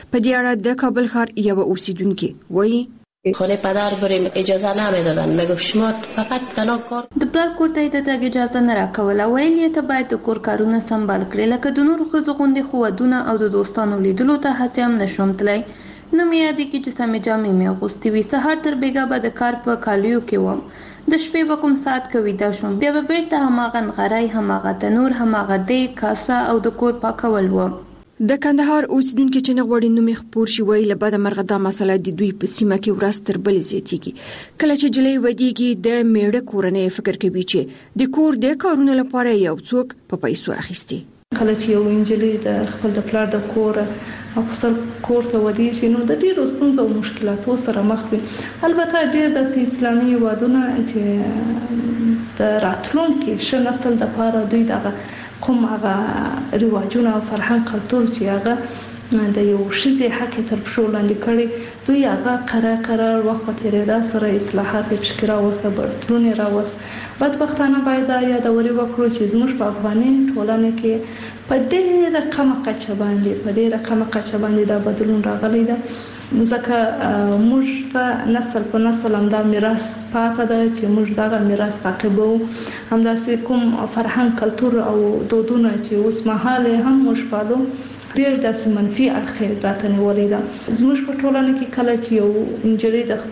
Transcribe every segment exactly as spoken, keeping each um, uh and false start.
په دې اړه د کابل ښار یو اوسیدونکي وایي خانه پدر بریم اجازه نمیدادن، میگفت شما فقط تنها کار. د پلار کور ته د تګ اجازه نه راکوله، ویل یې ته باید د کور کارونه سمبال کړې، لکه د نورو ښځو غوندې خو ودونه او د دوستانو لیدلو ته هسې هم نشوم تللی. نه مې یادېږي چې سمې جامې مې اغوستې وي. سهار تر بېګا به د کار په کالیو کې وم، د شپې به کوم ساعت که ویده شوم، بیا به بېرته هماغه نغری، هماغه تنور، هماغه دیګ، کاسه او د کور پاکول و. د کندهار اوسیدونکي چې نه غواړي نوم یې خپور شي وایي له بده مرغه دا مسله د دوی په سیمه کې ورځ تر بلې زیاتېږي. کله چې جلۍ ودیږي د میړه کورنۍ فکر کوي چې د کور د کارونو لپاره یو څوک په پیسو اخیستي. کله چې یو انجلۍ د خپل د پلار د کور او خپل کور ته ودیږي نو د ډېرو ستونزو او مشکلاتو سره مخ وي. البته ډېر د اسلامي هیوادونه چې د راتلونکي ښه نسل دپاره دوی دغه کوم هغه رواجونه او فرهنګ کلتور چې هغه د یو ښځې حق تر پښو لاندې کړي، دوی هغه قرار قرار وخت په تېرېدا سره اصلاحات یې پکې راوسته، بدلون یې راوست. بدبختانه باید دا یادوري وکړو چې زموږ په افغاني ټولنه کې په ډېره کمه کچه باندې په ډېره کمه کچه باندې دا بدلون راغلی ده، ځکه موږ ته نسل په نسل همدا میراث پاتې ده چې موږ دغه میراث تعقیبوو. همداسې کوم فرهنګ کلتور او دودونه چې اوس مهال هم موږ پالو ډېر داسې منفي اړخ راته نیولې ده. زموږ په ټولنه کې کله چې یو نجلۍ د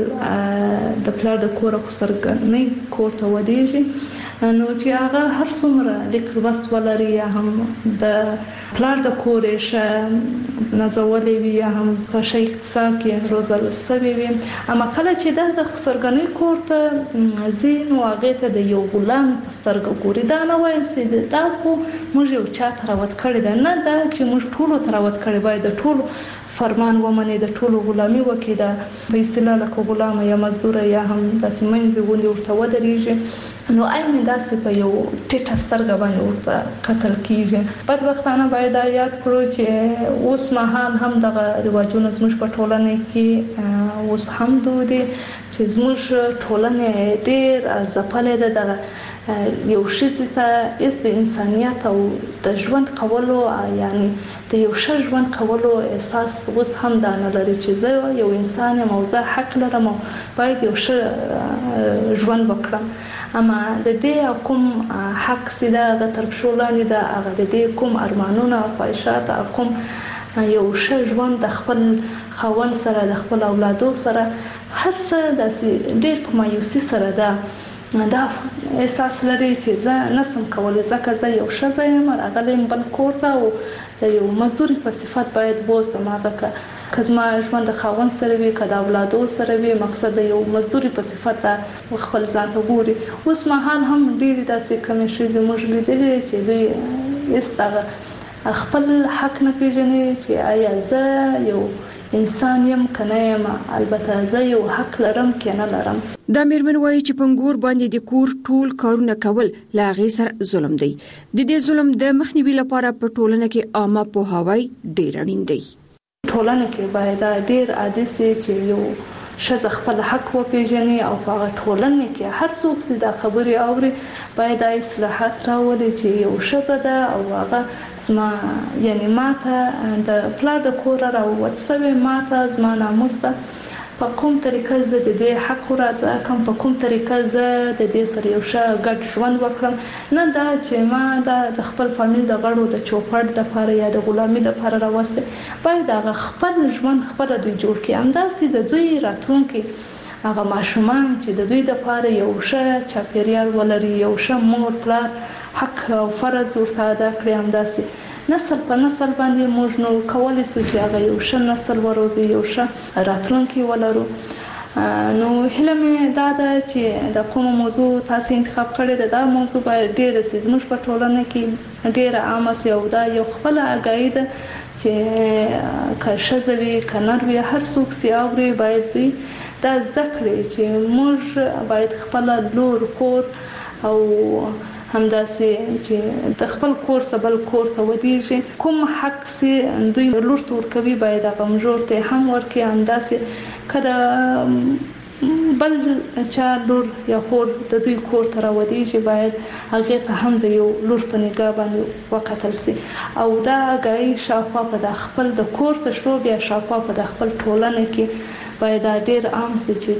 خپل د پلار د کور او خسرګنۍ کور ته ودیږي نو چې هغه هر څومره لیک لوست ولري یا هم د پلار د کور یې ښه نازولې وي یا هم په ښه اقتصاد کې روزل شوې وي، اما کله چې دا د خسرګنۍ کور ته ځي نو هغې ته د یو غلام په سترګه ګوري. دا نه وایي چې دا خو موږ یو چا ته راوت کړې ده، نه دا چې موږ ټولو ته راوت کړې، باید د ټولو فرمان ومني، د ټولو غلامي وکړي، د په اصطلاح لکه غلامه یا مزدوره یا هم داسې منځې غوندې ورته ودرېږي نو عین داسې په یو ټیټه سترګه باندې ورته کتل کېږي. بدبختانه باید دا یاد کړو چې اوس مهال هم دغه رواجونه زموږ په ټولنه کې اوس هم دود دي چې زموږ ټولنه ډېر ځپلې ده. دغه یو ښځې ته هېڅ د انسانیت او د ژوند کولو یعنی د یو ښه ژوند کولو احساس اوس هم دا نه لري چې زه یو انسان یم او زه حق لرم او باید یو ښه ژوند وکړم. اما د دې کوم حق چې ده هغه تر پښو لاندې ده، هغه د دې کوم ارمانونه او خواهشات او کوم یو ښه ژوند د خپل خاوند سره د خپل اولادو سره هر څه داسې ډېر په مایوسي سره ده. دا احساس لري چې زه نسم کولی ځکه زه یو ښځه یم راغلی یم بل کور ته او د یو مزدوري په صفت باید بوځم. هغه که زما ژوند د خاوند سره وي که د اولادو سره وي، مقصد د یو مزدوري په صفت خپل ځان ته ګوري. اوس مهال هم ډېرې داسې کمې ښځې موږ لیدلې چې دوی هېڅ دغه خپل حق نه پېژني چې آیا زه یو انسان یم که نه یم، البته زه یو حق لرم که نه لرم. دا مېرمن وایي چې پنګور باندې د کور ټول کارونه کول له هغې سره ظلم دی. د دې ظلم د مخنیوي لپاره په ټولنه کې عامه پوهاوی ډېر اړین دی. ټولنه کې باید ډېر عادي سي چې یو ښځه خپل حق وپېژني او په هغه ټولنه کې هر څوک چې دا خبرې اوري باید دا اصلاحات راولي چې یو ښځه ده او هغه زما یعنی ماته د پلار د کوره راووت شوې، ماته زما ناموس ده، په کوم طریقه زه د دې حق وراده کوم، په کوم طریقه زه د دې سره یو ښه ګډ ژوند وکړم، نه دا چې ما دا د خپل فامیل د غړو د چوپړ دپاره یا د غلامي دپاره راوستی. باید هغه خپل ژوند خپله دوی جوړ کړي، همداسې د دوی راتلونکي هغه ماشومان چې د دوی دپاره یو ښه چاپېریال ولري، یو ښه مور پلار حق او فرض ورته ادا کړي، همداسې نسل په نسل باندې موږ نو کولی سو چې هغه یو ښه نسل وروزي، یو ښه راتلونکی ولرو. نو هیله مې دا ده چې د کومه موضوع تاسو انتخاب کړې ده دا موضوع باید ډېره سي زموږ په ټولنه کې ډېره عامه سي او دا یو خپله اګاهي ده چې که ښځه وي که نر وي هر څوک سي اوري باید دوی دا زده کړي چې موږ باید خپله لور خور او همداسې چې د خپل کور څخه بل کور ته ودیږي کوم حق سي دوی لور ته ورکوي باید هغه مژور ته هم ورکړي. همداسې که د بل چا لور یا خور د دوی کور ته راودیږي باید هغه ته هم د یو لور په نگاه باندې وکتل سي او دا غي شاوخوا په د خپل د کور څخه شروع بیا شاوخوا په د خپل ټولنه کې باید ډیر عام سي چې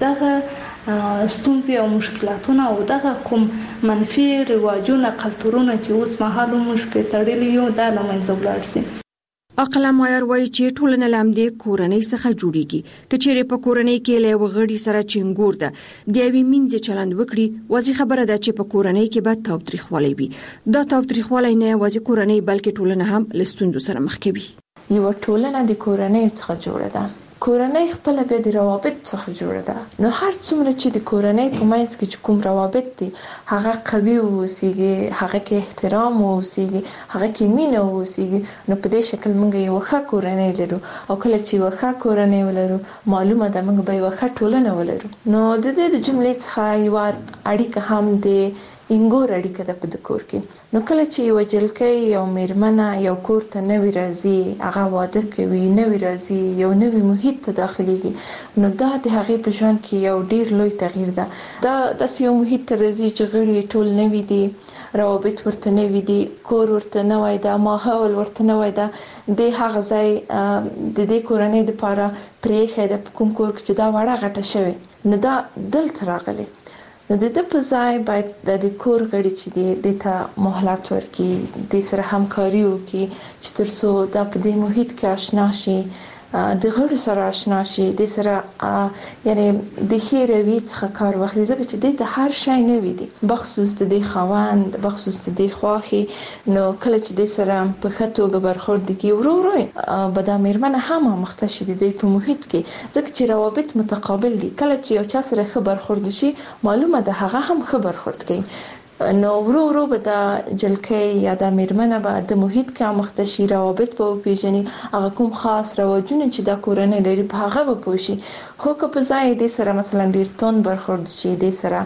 دغه ستونزې او مشکلاتونه او دغه کوم منفي رواجونه کلتورونه چې اوس مهال موږ په تړلي یو د لمنځه ولاړ سي. اقلا مایر وایي چې ټولنه لامدې کورنۍ څخه جوړیږي کچېره په کورنۍ کې له وغړي سره چنګور ده د یوې منځ چلند وکړي وځي خبره ده چې په کورنۍ کې به تاوتریخوالی وي دا تاوتریخوالی نه وځي کورنۍ بلکې ټولنه هم لستوندو سره مخ کوي. یو ټولنه د کورنۍ څخه جوړه ده کورنۍ خپل به د روابط څخه جوړه ده نو هر څومره چې د کورنۍ په منځ کې کوم روابط دي هغه قوي اوسېږي هغه کې احترام اوسېږي هغه کې مینه اوسېږي نو په دې شکل موږ یو ښه کورنۍ لرو او کله چې یو ښه کورنۍ ولرو معلومه ده موږ به یو ښه ټولنه ولرو. نو د دې د جملې څخه یو اړیکه هم د انګور اړیکه ده په کور کې نو کله چې یو جلکې یو میرمنه یو کور ته نوی راځي هغه واده کوي نوی راځي یو نوی محیط ته داخليږي نو دا د هغې په ژوند کې یو ډیر لوی تغییر ده دا د یو محیط ته راځي چې غړي ټول نوی دي روابط ورته نوی دي کور ورته نوی ده ماحول ورته نوی ده د هغه ځای د دې کورنۍ لپاره پرېښه د کوم کور چې دا وړه غټه شوی نو دا دلته راغلي نو د دې په ځای باید د کور غړي چې د دې ته مهلت ورکړي د سره همکاري وکړي چې ترڅو دا په دې محیط کې آشنا شي د غړو سره آشنا شي د سره یعنی د خیروي څخه کار واخلي ځکه چې د هر شی نه وي دي بخصوص د خوند بخصوص د خواخي نو کله چې د سره په خطوګه برخورد کی ورو ورو بدا میرمنه هم مختشي د په محیط کې ځکه چې روابط متقابل دي کله چې یو چا سره خبر خورد شي معلومه ده هغه هم خبر خورد کوي نو ورو ورو به د جلکې یا د میرمنه به د محیط کې مختشي روابط په پیژني هغه کوم خاص رواجونه چې د کورنۍ لري په هغه به پوښي خو که په ځای د سره مثلا ډیر تون برخورد شي د سره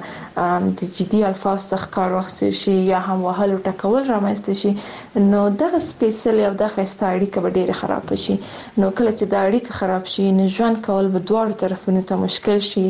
د جدي الفاظ څخه کار واخیستل شي یا هم وهلو ټکول رامنځته شي نو دغه سپیشل او د خسته اړیکه به ډیره خراب شي نو کله چې د اړیکه خراب شي نه ژوند کول به دواړو طرفونو ته مشکل شي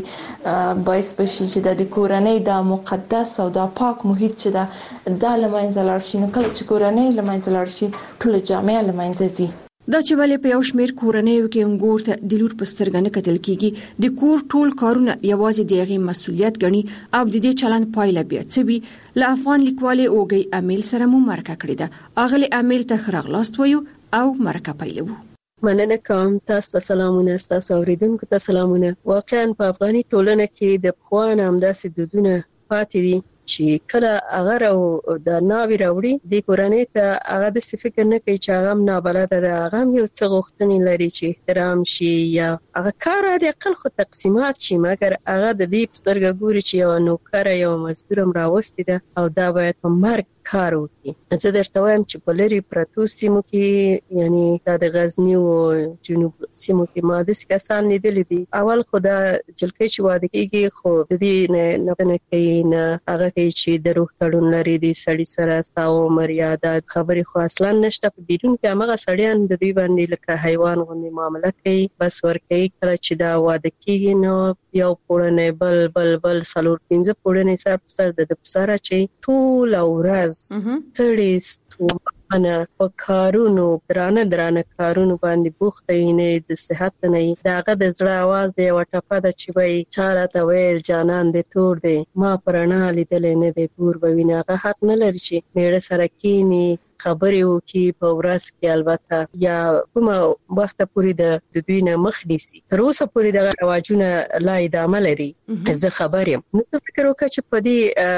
باعث بشي چې د کورنۍ د مقدس او د پاک محیط چې دا د لمنځه لاړ شي نو کله چې کورنۍ لمنځه لاړ شي ټول جامعه لمنځه ځي. دا چې ولې په یو شمېر کورنیو کې انګور ته د لور په سترګه نه کتل کیږي د کور ټول کارونه یوازې د هغې مسؤلیت ګڼي او د دې چلند پایله بیا څه وي له افغان لیکوالې اوږۍ امیل سره مو مرکه کړې ده اغلې امیل ته ښه راغلاست وایو او مرکه پیلوو. مننه کوم تاسو ته سلامونه تاسو اوریدونکو ته سلامونه. واقعا په افغاني ټولنه کې د پخوا نه همداسې دودونه پاتې دي چې کله هغه او د ناوی راوړي د کورنۍ ته هغه د فکر نه کوي چې هغه نابلده ده هغه یو څه غوښتنې لري چې احترام شي یا هغه کار د عقل خو تقسیمات شي مګر هغه د دې په سترګه ګوري چې یو نوکر یو مزدور هم راوستي ده او دا باید په مرګ کار وکړي. زه درته وایم چې په لري پرتو سیمو کې یعنی دا د غزنی او جنوب سیمو کې ما داسې کسان لیدلي دي اول خو دا جلکې چې واده کېږي خو د دې نه نه کوي نه هغه کوي چې د روح تړون لري د سړي سره ستا عمر یا دا خبرې خو اصلا نشته په بیرون کې هماغه سړیان د دوی باندې لکه حیوان غوندې معامله کوي بس ورکوي کله چې دا واده کېږي نو یو پوړنې بل بل بل څلور پنځه پوړنې سر په سر د پسره چې ټول ورځ ستړي ستومانه په کارونو درانه درانه کارونو باندې بوخته نه د صحت نه داغه د زړه आवाज دی وټپه د چې وای چاره ته ویل جانان دې تور دی ما پرانا لیدل نه دی تور بوینه حق نه لري چې میړه سره کینی خبرې وکي په ورځ کې البته یا کومه وخت پورې د دوی نه مخ نیسي تر اوسه پورې د رواجونه لا ادامه لري. زه خبر یم نو فکر وکړه چې په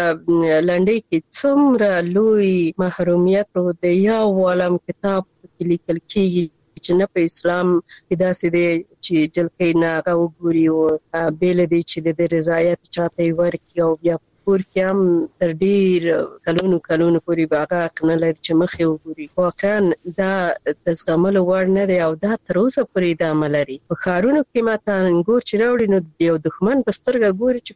دې لنډۍ کې څومره لوی محرومیت د یو عالم کتاب کې لیکل کېږي چې نه په اسلام کې داسې دی چې جلکې نه هغه وګوري او بیل دی چې د رضایت چاته ورکړي او بیا پور کې هم تر ډیر کلونو کلونو پورې باغه کنه لري چې مخې وګوري واقعا دا د زغملو وړ نه دی او دا تر اوسه پورې ادامه لري. په ښارونو کې ماته انګور چې راوړي نو یو دښمن په سترګه ګوري چې فقط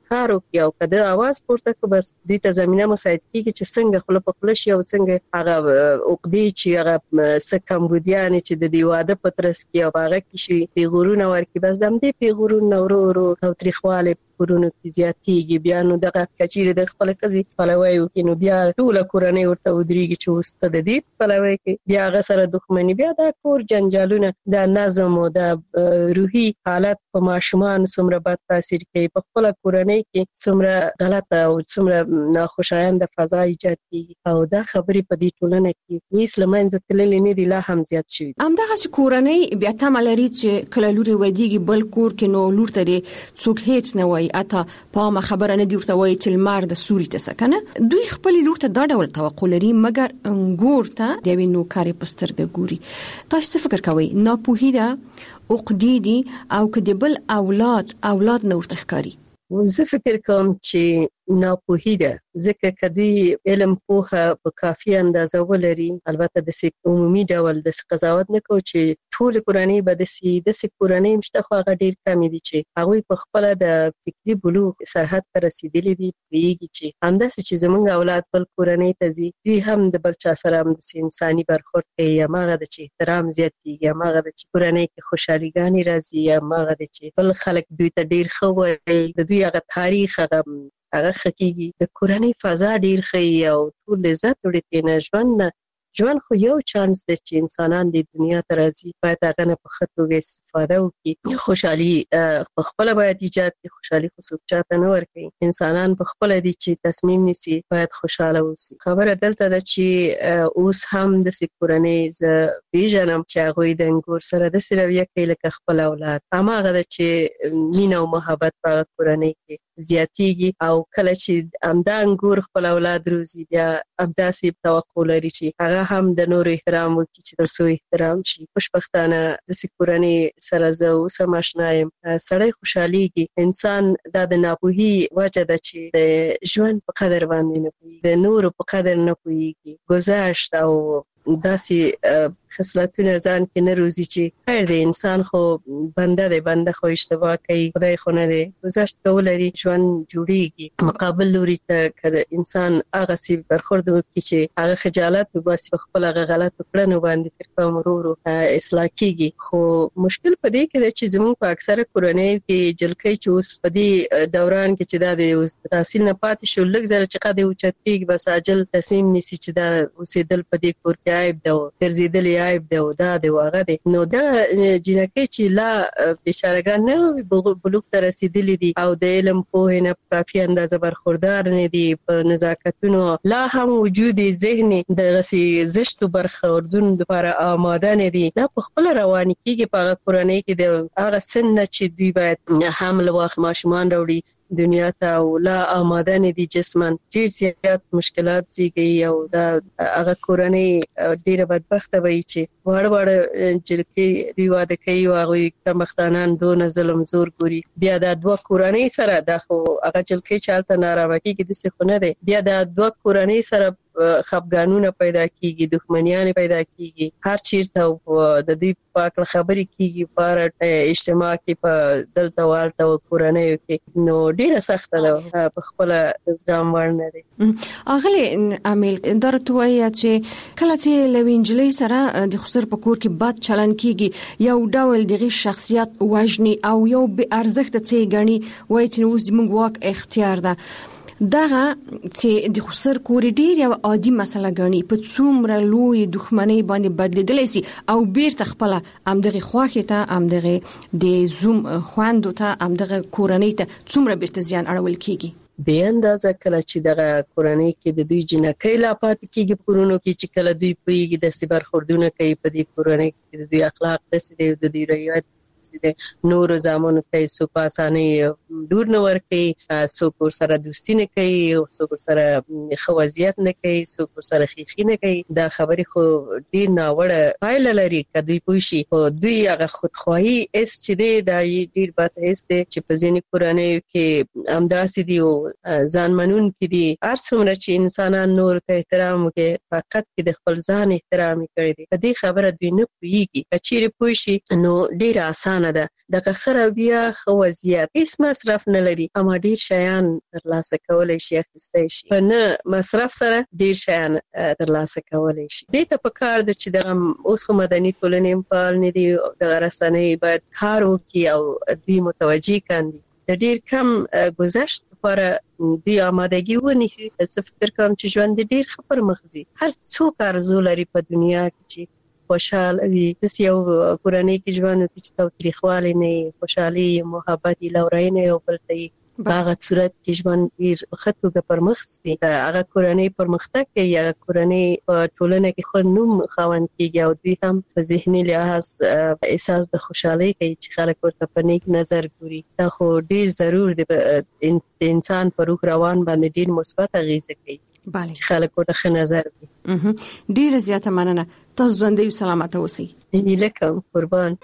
کار وکړي او کده आवाज پورته کړي بس دوی ته زمينه مساعد کیږي چې څنګه خپل په خپل شي او څنګه هغه عقدې چې هغه سکمبودیان چې د دیواده پترس کې او هغه کې شي پیغورونه ورکړي بس دم دې پیغورونه ورو ورو او تاریخواله کورونو کې زیاتېږي بیا نو دغه کچېره د خپل قضې پلوي وکړي نو بیا ټول کورنۍ ورته ودرېږي چې اوس ته د دې پلوي کې بیا هغه سره دښمني بیا د کور جنجالونه د نظم او د روحي حالت په ماشومان څومره بد تاثیر کوي په خپل کورنۍ کې څومره غلطه او څومره ناخوشایند فضا ایجاد کوي او دا خبرې په دې ټولنه کې هیڅ لمنځه تللې نه دي لا هم زیات شوي همدغه کورنۍ بیا تمه لري چې کله لوري ودیږي بل کور کې نو لور ته څوک هیڅ نه وایي اته په ما خبره نه دی ورته وایي چې لمر د سوري ته سکنه دوی خپل لور ته دا ډول توقع لري مګر ګور ته د وینو کاری پسترګ ګوري تاسو څه فکر کوئ ناپوهیده عقدې دي او کله بل اولاد اولاد نور تخکاری زه فکر کوم چې ناپوهیده ځکه کدی علم پوهه په کافي اندازه ولري البته د سیک عمومي ډول د قضاوت نه کو چې ټول کورنۍ به د سی د سیک کورنۍ مشته خو هغه ډیر کم دي چې هغه په خپل د فکری بلوغ سرحد ته رسیدلي دي پیږي چې همداسې چې زمونږ اولاد بل کورنۍ ته زی دوی هم د بل چا سره هم د انساني برخورد کوي یا ماغه د چې احترام زیاتېږي یا ماغه د چې کورنۍ کې خوشحاليګانی راځي یا ماغه د چې بل خلک دوی ته ډیر خو وي د دوی هغه تاریخ هغه هغه حقيقي د کورنۍ فضا ډیر خي او ټول عزت ورته نه ژوند ژوند خو یو چانس دی چې انسانان د دنیا ته راځي باید هغه نه په خطوګه استفاده وکړي خوشحالي په خپل باید ایجاد کړي خوشحالي خو څوک چاته نه ورکوي انسانان په خپل دي چې تصمیم نیسي باید خوشاله اوسي خبره دلته ده چې اوس هم د سکورنۍ ز پیژنم چې هغه د انګور سره د سرویه کې لکه خپل اولاد هغه د چې مینه او محبت په کورنۍ کې زیاتېږي او کله چې امدا انګور خپل اولاد روزي بیا امدا سي توقع لري چې هغه هم د نور احترام وکړي چې ترڅو احترام شي خوشبختانه د سکورنۍ سره زه اوس هم آشنایم سړی خوشحاليږي انسان د ناپوهي وجه ده چې د ژوند په قدر باندې نه پوهیږي د نور په قدر نه پوهیږي گذشت او داسي خصلتونه ځان کې نه روزي چې خیر دی انسان خو بنده دی بنده خو اشتباه کوي خدای خو نه دی گذشت کول لري ژوند جوړیږي مقابل لوري ته کله انسان هغه سی برخورد وکړي چې هغه خجالت وباسي په خپل هغه غلط کړنو باندې فکر مرورو اصلاح کیږي خو مشکل پدې کې دی چې زموږ په اکثره کورنۍ کې جلکې چې اوس پدې دوران کې چې دا د تحصیل نه پاتې شو لږ زره چې قاعده اوچتېږي بس عاجل تصمیم نیسي چې دا اوسېدل پدې کور کې عیب ده ګرځېدل عیب ده او دا دی واغه دی نو دا جنکه چې لا بیچارهګان نه بلوغ ته رسیدلي دي او د علم په نه کافي اندازه برخوردار نه دي په نزاکتونو لا هم وجود ذهني د غسي زشت برخوردون لپاره آماده نه دي دا په خپل رواني کېږي په کورنۍ کې د هغه سن چې دوی باید حمل واخ ماشومان وروړي دنیا ته او لا آماده نه دي جسمن ډیر زیات مشکلات زیږي او دا هغه کورنۍ ډیره بدبخته وي چې وړ وړ جلکې ریواده کوي او هغه کمختانان دون ظلم زور ګوري بیا دا دوه کورنۍ سره د خو هغه جلکې چالت ناروا کیږي د څه خونه دی بیا دا دوه کورنۍ سره خپګانونه پیدا کیږي دښمنیان پیدا کیږي هر چیرته د دې پاک خبرې کیږي پر اجتماع کې په دلته والته کورنۍ کې نو ډیره سخت ده په خپل ځام ورنه دي اغلی عامل درته وایي چې کله چې لوینجلې سره د خسر په کور کې بد چلن کیږي یو ډول دغه شخصیت وژني او یو به ارزښت څه غني وایي چې اوس د موږ واک اختیار ده دغه چې د خسر کور ډیر یو عادي مسله غني په څومره لوی دښمنۍ باندې بدلیدلی سي او بیرته خپل امدغه خواخه ته امدغه د زوم خواندو ته امدغه کورنۍ ته څومره بیرته زیان اړول کیږي به اندازه کله چې دغه کورنۍ کې د دوی جنکې لا پات کېږي پرونو کې چې کله دوی پويږي د سیبر خوردونه کوي په دې کورنۍ کې د دوی اخلاق دسي د دوی رویت نور زامن ته سو په اسانه دور نه ور کوي سو کور سره دوستی نه کوي سو کور سره خوازیت نه کوي سو کور سره خيخي نه کوي دا خبرې خو ډیر ناوړه پایله لري کدوې پوښي او دوی هغه خودخواهي اس چې دی دا ډیر بات هیڅ دی چې په ځینې کورنۍ کې امداسي دي او ځانمنون کې دي هر څومره چې انسانان نور ته احترام وکړي فقط کې د خپل ځان احترام کوي په دې خبره دوی نه پويږي چې پوښي نو ډیر اسانه ده دغه خره بیا خو وضعیت هیڅ مصرف نه لري اما ډیر شیان ترلاسه کولای شي اخیستای شي په نه مصرف سره ډیر شیان ترلاسه کولای شي دې ته په کار د چې دغه اوس خو مدني ټولنې په اړه نه دي د رسنۍ باید کار وکړي او دوی متوجي کاندي د ډیر کم گذشت لپاره دوی آمادګي ونیسي څه فکر کوم چې ژوند ډیر ښه پرمخ ځي هر څوک ارزو لري په دنیا کې چې خوشحال وي د یو کورنۍ کې ژوند کې تاوتریخوالی نه خوشحالي محبت لورینه او بل ته هغه صورت کې ژوند ډیر ښه توګه پرمخ ځي هغه کورنۍ پرمختګ کوي هغه کورنۍ په ټولنه کې خو نوم خاوند کیږي او دوی هم په ذهني لحاظ احساس د خوشحالۍ کوي چې خلک ورته په نیک نظر ګوري دا خو ډیر ضرور دی د انسان په روح روان باندې ډیر مثبت اغیزه کوي بله خلک ورته ښه نظر کوي ډیر زیاته مننه تاسو ژوندۍ او سلامت اوسئ لکه قربان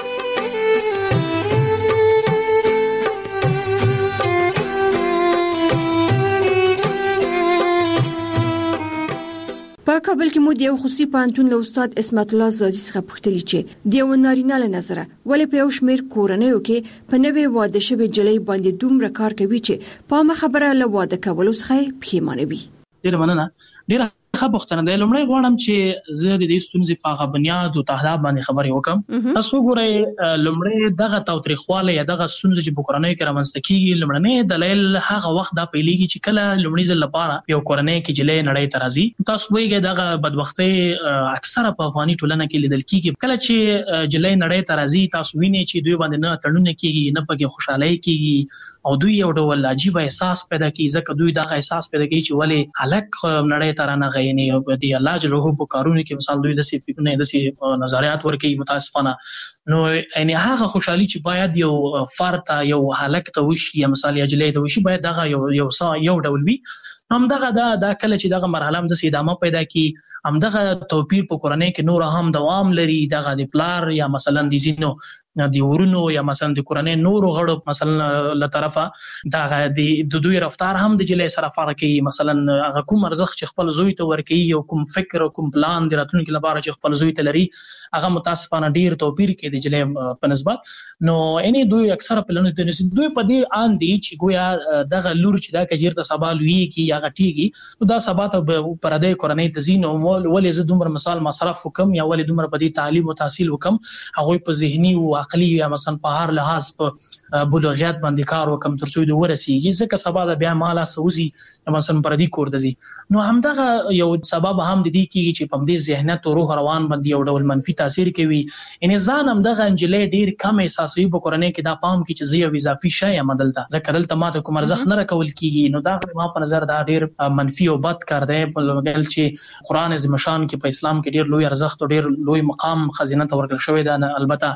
په کابل کې مو د یو خصوصي پوهنتون له استاد اسمت الله زادي څخه پوښتنه چې د یو نارینه له نظره ولې په یو شمېر کورنیو کې په نوې واده شوې جلۍ باندې دومره کار کوي چې په ما خبره له واده کولو څخه پښیمانه وي. ډیره مننه. ډیره ښه پوښتنه ده. لومړی غواړم چې زه د دې ستونزې په هغه بنیاد او تهداب باندې خبرې وکړم. تاسو ګورئ لومړی دغه تاوتریخوالی یا دغه ستونزې چې په کورنۍ کې رامنځته کېږي لومړنی دلیل هغه وخت دا پیلېږي چې کله لومړي ځل لپاره یو کورنۍ کې جلۍ نړۍ ته راځي. تاسو پوهېږئ دغه بدبختۍ اکثره په افغاني ټولنه کې لیدل کېږي. کله چې جلۍ نړۍ ته راځي تاسو وینئ چې دوی باندې نه تړونه کېږي نه پکې خوشحالۍ کېږي او دوی یو ډول عجیب احساس پیدا کوي ځکه دوی دغه احساس پیدا کوي چې ولې هلک نړۍ ته رانغی یعنی د الله جل جلاله په کارونو کې مثال دوی داسې فکرونه داسې نظریات ورکوي متاسفانه نو یعنی هغه خوشحالي چې باید یو فرد ته یو هلک ته وشي یا مثال یا جلۍ ته وشي باید دغه یو یو یو ډول وي. همدغه دا دا کله چې دغه مرحله هم داسې ادامه پیدا کوي همدغه توپیر په کورنۍ کې نور هم دوام لري. دغه د پلار یا مثلا د زینو د ورونو یا مثلا د کورنۍ نورو غړو مثلا له طرفه دغه د دوی رفتار هم د جلۍ سره فرق کوي. مثلا هغه کوم ارزښت چې خپل زوی ته ورکوي او کوم فکر او کوم پلان د راتلونکي لپاره چې خپل زوی ته لري هغه متاسفانه ډیر توپیر کوي د جلۍ په نسبت. نو یعنی دوی اکثره پلانونه د نسبت دوی په دې آن دي چې گویا دغه لور چې دا کجیر ته سبا لوي کی یا غټيږي نو دا سبا ته پردې کورنۍ ته زینو ولې زه دومره مثال مصرف وکم یا ولې دومره په دې تعلیم او تحصیل وکم هغه په ذهني او عقلي یا مثلا په هر لحاظ په بلوغیت باندې کار وکم تر څو د ورسیږي ځکه سبا د بیا مالا سوزي مثلا پردې کور دزي. نو همدغه یو سبب هم د دې کېږي چې په دې ذهنیت او روح روان باندې یو ډول منفي تاثیر کوي. ان ځان هم دغه انجلې ډیر کم احساسوي په کورنۍ کې دا پام کې چې زه یو اضافي شی یم دلته ځکه دلته ماته کوم ارزښت نه راکول کېږي. نو دا ما په نظر دا ډیر منفي او بد کار دی په لګل چې قران عظیم شان کې په اسلام کې ډیر لوی ارزښت او ډیر لوی مقام خزینه ته ورکړل شوی دی. البته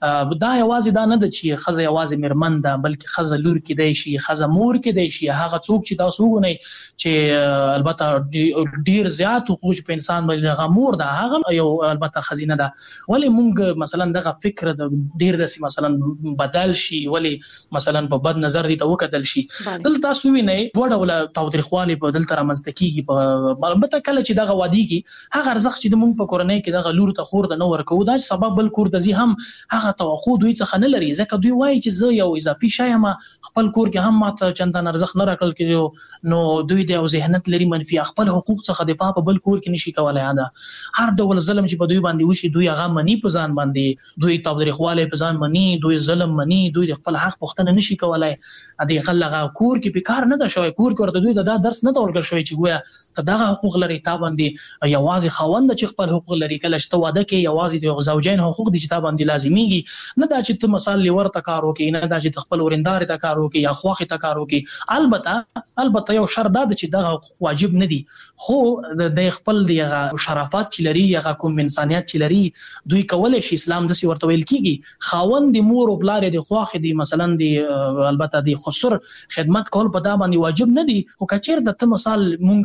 دا یوازې دا نه ده چې خزه یوازې مرمن ده بلکې خزه لور کې دی شي خزه مور کې دی شي هغه څوک چې تاسو وګورئ چې البته ډیر زیات حقوق په انسان باندې غمور ده هغه یو البته خزینه ده. ولې مونږ مثلا دغه فکر د ډیر داسې مثلا بدل شي ولې مثلا په بد نظر دي ته وکتل شي دلته تاسو وینئ دوه ډول تاوتریخوالی په دلته رامنځته کېږي. په البته کله چې دغه واديږي هغه ارزښت چې موږ په کورنۍ کې دغه لور ته خور د نه ورکو دا سبب بل کور د زی هم هغه توقع دوی څخه نه لري ځکه دوی وایي چې زه یو اضافي شی یم خپل کور کې هم ماته چندان ارزښت نه راکړل کېږي نو دوی د ذهنیت لري منفي خپل حقوق څخه دفاع په بل کور کې نشي کولای. دا هر ډول ظلم چې په دوی باندې وشي دوی هغه منی په ځان باندې دوی تاوتریخوالی په ځان منی دوی ظلم منی دوی خپل حق پوښتنه نشي کولای. ا دې خلغه کور کې په کار نه ده شوی کور کې ورته دوی دا درس نه ورکړل شوی چې ګویا ته دغه حقوق لري تا باندې یوازې خاوند چې خپل حقوق لري کله چې واده کې یوازې د زوجین حقوق دي چې تا باندې لازميږي نه دا چې ته مثال لور ته کار وکې نه دا چې خپل ورندار ته کار وکې یا خواخې ته کار وکې. البته البته یو شرط دا چې دغه واجب نه دي خو د خپل دغه شرافت چې لري هغه کوم انسانيت چې لري دوی کولای شي اسلام د سی ورته ویل کیږي خاوند د مور او بلار د خواخې دي مثلا د البته د خسر خدمت کول په دا باندې واجب نه دي خو کچیر د ته مثال مونږ غواړي چې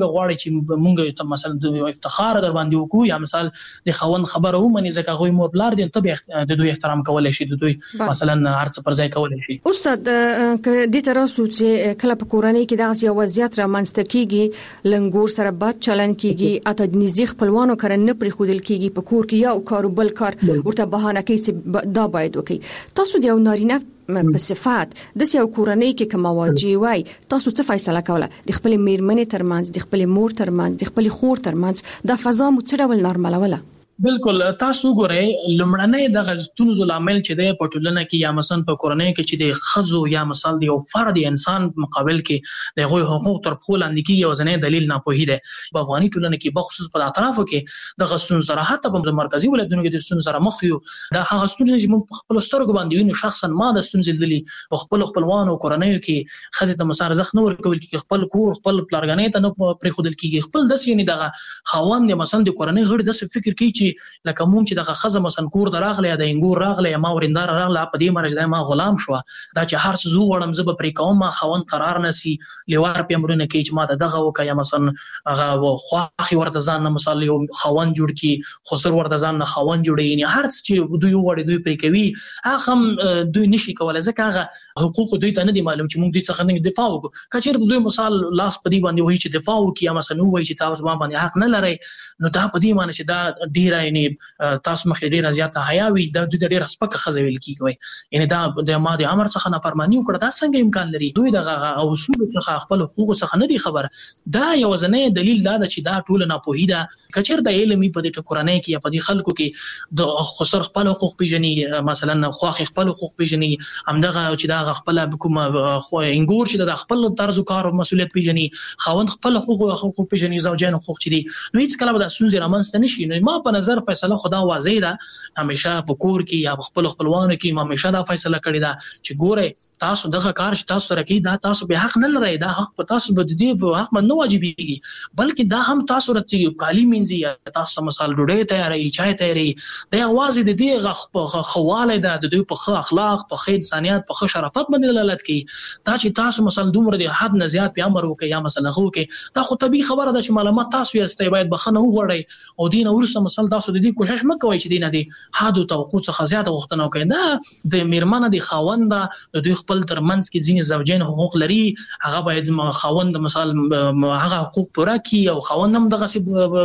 چې مونږ مثلا د افتخار در باندې وکړو یا مثال د خوند خبره ومني ځکه غوي مور بلار دي ته د دوی احترام کولای شي د دوی مثلا هرڅ پر ځای کولای شي. استاد ک دې تراسو چې کله په کورنۍ کې دغه یو وضعیت را منځته کیږي لنګور سره بد چلن کیږي اته د نږدې خپلوانو کړه نه پرې خودل کیږي په کور کې یو کار بل کار ورته بهانه کوي چې دا باید وکړي. تاسو د یو نارینه په صفات د یو کورنۍ کې کوم واجب وای تاسو څه فیصله کوله د خپل میرمنې ترمنځ د خپل مور ترمنځ د خپل خور ترمنځ د فضا مو څه ډول نارملوله؟ بالکل تاسو ګورئ لمړنۍ د غزتونو زلامل چې د پټولنه کې یا مثلا په کورنۍ کې چې د خزو یا مثال د یو فرد انسان مقابل کې د غوي حقوق تر خپل اندکی یو ځنې دلیل نه پوهیده په افغاني ټولنه کې بخصوص په اطرافو کې د غزتون سره حتی په مرکزی ولایتونو کې د غزتون سره مخ یو د هغه ستونزې چې موږ خپل سترګو باندې وینو شخصا ما د ستونزې دلی په خپل خپلوانو کورنۍ کې خزه د مسار زخ نه ورکول کې خپل کور خپل پلارګنې ته نه پرې خودل کېږي خپل د سینې دغه خاوند مثلا د کورنۍ غړي د فکر کوي چې لکه مونږ چې دغه خزه مثلا کور دراغله یا د انګور راغله یا ما ورندار راغله په دې مرز د ما غلام شو دا چې هر څه زو وړم زب پرې کوم ما خوند قرار نسی لیوار په امرونه کې چې ما دغه وکیا مثلا هغه خواخي ورته ځان نه مثال یو خوند جوړ کی خسر ورته ځان نه خوند جوړي یعنی هر څه چې دوی وړي دوی پرې کوي هغه دوی نشي کولای ځکه هغه حقوق دوی ته نه دي معلوم چې مونږ دې څخه نه دفاع وکړو کچیر دوی مثال لاس په دې باندې وایي چې دفاع وکیا مثلا وایي چې تاسو باندې حق نه لري نو دا په دې معنی چې دا ډیر یعنی تاسو مخې ډیره زیاته حیا وي د دوی ډیره سپکه خزویل کیږي یعنی دا د ماده امر څخه نافرمانی وکړه دا څنګه امکان لري دوی د اصول څخه خپل حقوق څخه نه دي خبر دا یو ځنې دلیل دا چې دا ټول نه پوهیده کچیر د علمي په دې کورنۍ کې یا په دې خلکو کې د خسر خپل حقوق پیژني مثلا خواخ خپل حقوق پیژني همدغه چې دا خپل کوم خو انګور چې د خپل طرز کار او مسولیت پیژني خوند خپل حقوق حقوق پیژني زوجین حقوق چې دي نو هیڅ کله د سونځ رامنځته نشي نو ما په نظر فیصله خدا واضح ده همیشه په کور کې یا خپل خپلوانو کې ما همیشه دا فیصله کړی ده چې ګوره تاسو دغه کار چې تاسو راکې دا تاسو به حق نه لرئ دا حق په تاسو به دې په حق نه واجبېږي بلکې دا هم تاسو راته کالی منځي یا تاسو مثال ډوډۍ تیاری چای تیاری دا واضح د دې غ خواله ده د دوی په خ اخلاق په خ انسانيت په خ شرافت باندې دلالت کوي دا چې تاسو مثلا دومره د حد نه زیات په امر وکي یا مثلا خو کې دا خو طبيعي خبره ده چې معلومات تاسو یې استای باید بخنه وغوړی او دین ورسره مثلا تاسو د دې کوشش مکوئ چې دینه دي حد او توقع څخه زیاته وختونه کوي دا د میرمنه د خاوند د دوی خپل ترمنځ کې ځینې زوجین حقوق لري هغه باید خاوند مثال هغه حقوق پوره کړي او خاوند هم دغه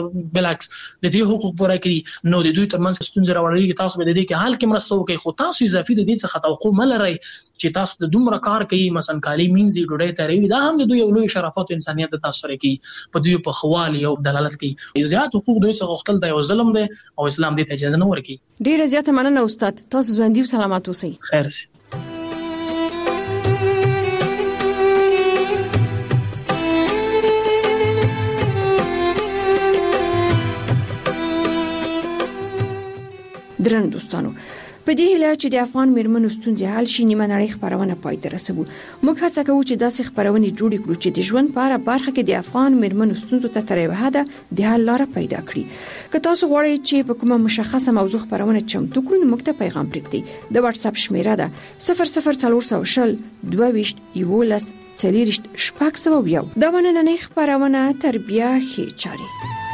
بلعکس د دې حقوق پوره کړي نو د دوی ترمنځ ستونزې راوړي تاسو به د دې کې حل کې مرسته وکړي خو تاسو اضافي د دې څخه توقع ملرئ چې تاسو د دومره کار کوي مثلا کالی مینځي ډوډۍ تیاری دا هم د دوی یو لوی شرافت او انسانيت د تاسو سره کوي په دوی په خوالي او دلالت کوي زیات حقوق دوی څخه غوښتل د یو ظلم دی او اسلام دې ته اجازه نه ورکوي. ډیره زیاته مننه استاد تاسو ژوندۍ او سلامات اوسئ. خیر سي. درن دوستانو په دې هیله چې د افغان میرمنو ستونزې حل شي نیمه نړۍ خبرونه پای ته رسوو موږ هڅه کوو چې داسې خبرونه جوړ کړو چې د ژوند په اړه برخه کې د افغان میرمنو ستونزو ته تر یوه حده د حل لاره پیدا کړي که تاسو غواړئ چې په کومه مشخصه موضوع خبرونه چمتو کړو نو موږ ته پیغام پرېږدئ د واتس اپ شمیره ده صفر صفر څلور سوه شل دوه ویشت یولس څلوېښت شپږ سوه یو دا نننۍ خبرونه تربیه ښې چارې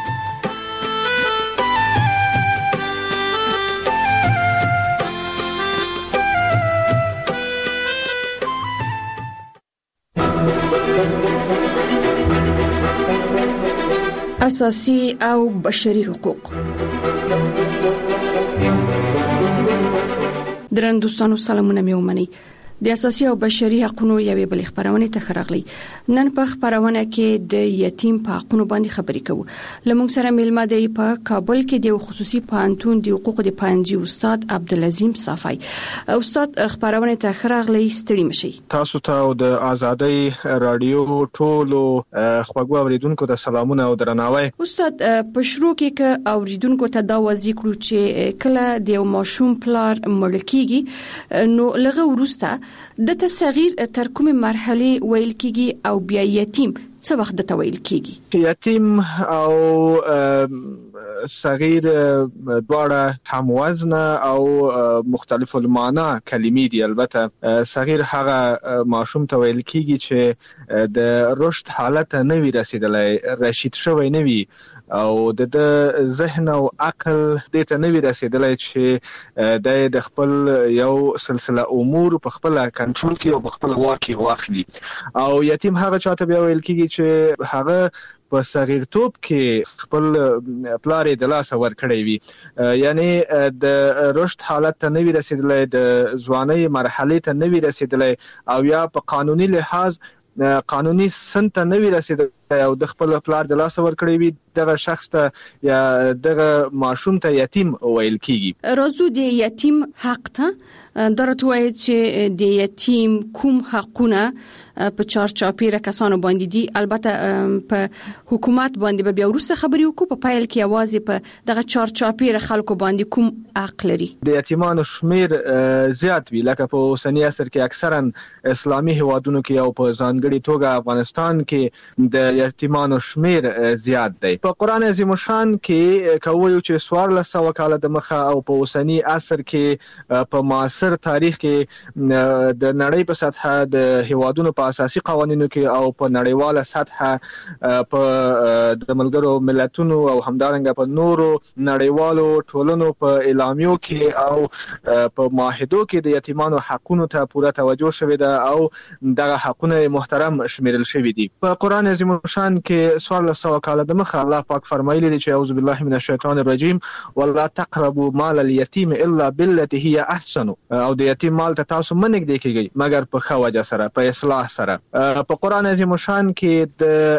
اساسي او بشري حقوق. درن دوستانو سلامونه مې ومنئ. د اساسي او بشري حقوقو یوې بل خبرونه ته خراغلي نن په خبرونه کې د یتیم په حقوقو باندې خبرې کوو لمونږ سره ملما دی په کابل کې د خصوصي پانتون د حقوقو د پانځي استاد عبدالعظیم صافی استاد خبرونه ته خراغلي ستړي مشي تاسو ته او د ازادۍ رادیو ټولو خواږه اوریدونکو ته سلامونه او درناوی استاد په شروع کې ک اوریدونکو ته دا وځي کړو چې کله د ماشوم پلار مړ کیږي نو لغه ورسته د تصغیر تر کومه مرحله ویل کیږي او بیا یتیم څه وخت د تویل کیږي؟ یتیم او صغیر دواړه هم وزن او مختلف المعنا کلمې دي. البته صغیر هغه ماشوم تویل کیږي چې د رشد حالت نه وی رسیدلای، رشید شوی نه وی او د ذهن او عقل د ته نه وی رسیدلای چې د خپل یو سلسله امور په خپل کنټرول کې او په خپل واک کې واخلي. او یتیم هغه چاته بیا ویل کیږي چې هغه په صغیرتوب کې خپل پلار د لاس ور کړی وي، یعنی د رشد حالت ته نه وی رسیدلای، د ځواني مرحله ته نه وی رسیدلای او یا په قانوني لحاظ قانوني سن ته نه وی رسیدلای او د خپل پلار د لاس ور کړی وي، دغه شخص ته یا دغه ماشوم ته یتیم ویل کیږي. راځو د یتیم حق ته درته وایي چې د یتیم کوم حقونه په چارچاپیره کسانو باندې دي. البته په حکومت باندې به بیا وروسته خبرې وکړو، په پایل کې یوازې په دغه چارچاپیره خلکو باندې کوم حق لري. د یتیمانو شمیر زیات وی، لکه په اوسنی عصر کې اکثرا اسلامي هیوادونو کې او په ځانګړي توګه افغانستان کې د یتیمانو شمیر زیات دی. په قران عظیم شان کې کوي چې سوار لسو کاله د مخه او په اوسنی عصر کې په معاصر تاریخ کې د نړۍ په سطح د هیوادونو په اساسي قوانینو کې او په نړیواله سطح په د ملګرو ملتونو او همدارنګه په نورو نړیوالو ټولنو په اعلامیو کې او په معاهدو کې د یتیمانو حقونو ته پوره توجه شوې ده او دغه حقونه محترم شمیرل شوې دي. په قران عظیم شان کې سوار لسو کاله د مخه الله پاک فرمایلی دی چې اعوذ بالله من الشیطان الرجیم ولا تقربوا مال اليتيم الا بالتي هي احسن، او د یتیم مال ته تاسو منګ دی کیږي مگر په ښه وجه سره، په اصلاح سره. په قران عظیم شان کې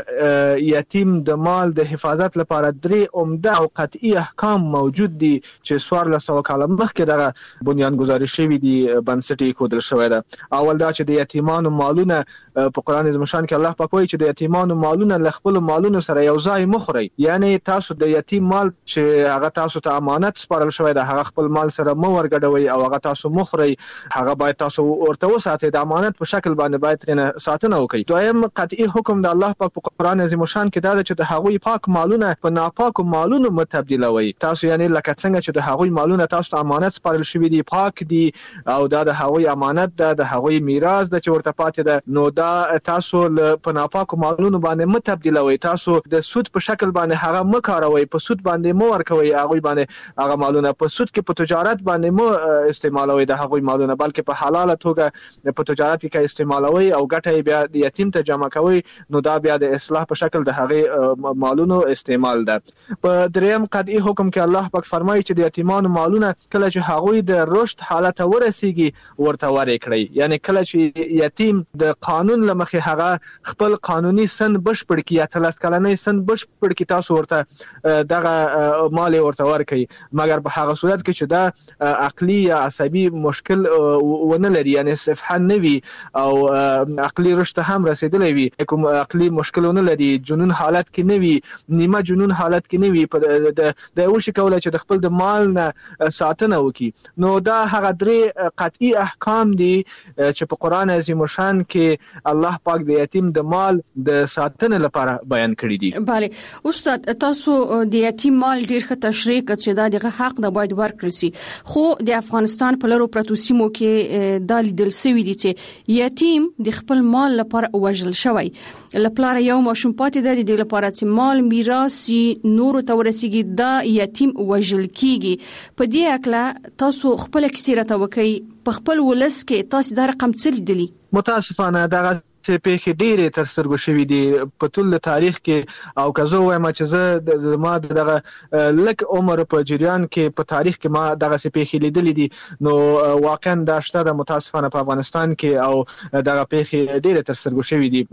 د یتیم د مال د حفاظت لپاره درې عمده او قطعي احکام موجود دي چې سوار لسو کاله مخکې دغه بنیان گذاری شوی دي، بنسټي کودل شوی ده. اول دا چې د یتیمانو مالونه په قران عظیم شان کې الله پاک وایي چې د یتیمانو مالونه ل خپل مالونو سره یو ځای مخوري، یعنی تاسو د یتیم مال چې هغه تاسو ته امانت سپارل شوی ده هغه خپل مال سره مو ورګډوي او هغه تاسو مخوري، هغه باید تاسو ورته وساتئ، د امانت په شکل باندې باید ترنه ساتنه وکړئ. دویم قطعي حکم د الله پاک په قران عظیم شان کې دا ده چې د هغوی پاک مالونه په ناپاکو مالونو متبدلوي. تاسو یعنی لکه څنګه چې د هغوی مالونه تاسو ته امانت سپارل شوی دي پاک دي او دا د هغوی امانت ده، د هغوی میراث ده چې ورته پاتې ده، نو دا تاسو په ناپاکو مالونو باندې متبدلوي. تاسو د سود په شکل باندې هغه مکاروي، په سود باندې مو ورکوي هغه باندې هغه مالونه، په سود کې په تجارت باندې مو استعمالوي د هغه مالونه، بلکې په حلاله توګه په تجارت کې استعمالوي او ګټه بیا د یتیم ته جمع کوي، نو دا بیا د اصلاح په شکل د هغه مالونو استعمال ده. په دریم قطعي حکم کې الله پاک فرمایي چې د یتیمانو مالونه کله چې هغه د رشد حالت ورسیږي ورته ورکړي، یعنی کله چې یتیم د قانون لمخې هغه خپل قانوني سن بشپړ کړي یا تلس کلنۍ سن بشپړ کړي، تاسو ورته دغه مال ورته ورکړي، مګر په هغه صورت کې چې دا عقلي یا عصبي مشکل ونه لري، یعنی صفحه نه وي او عقلي رشد هم رسیدلی وي، کوم عقلي مشکل ونه لري، جنون حالت کې نه وي، نیمه جنون حالت کې نه وي، د د وشي کولای چې د خپل د مال نه ساتنه وکړي. نو دا هغه درې قطعي احکام دي چې په قران عظیم شان کې الله پاک د یتیم د مال د ساتنې لپاره بیان کړی دي. bale استاد، تاسو د یتیم مال ډیر ښه تشریح کړ چې دا دغه حق نه باید ورکړل شي، خو د افغانستان په لرو پرتو سیمو کې د لیدل سوي دي چې یتیم د خپل مال لپاره وژل شوی، لپاره یو ماشوم پاتې د دې لپاره چې مال میراث نور ته ورسیږي دا یتیم وژل کیږي. په دې اکله تاسو خپل کیسه راته وکړئ، په خپل ولس کې تاسو دا رقم څه لیدلی؟ متاسفانه دغه چې پیښې ډېرې تر سترګو شوي دي په ټول تاریخ کې، او که زه وایم چې زه د ما دغه لک عمر په جریان کې په تاریخ کې ما دغه پیښې لیدلې دي، نو واقعا دا شته د متاسفانه په افغانستان کې او دغه پیښې ډېرې تر سترګو شوي دي.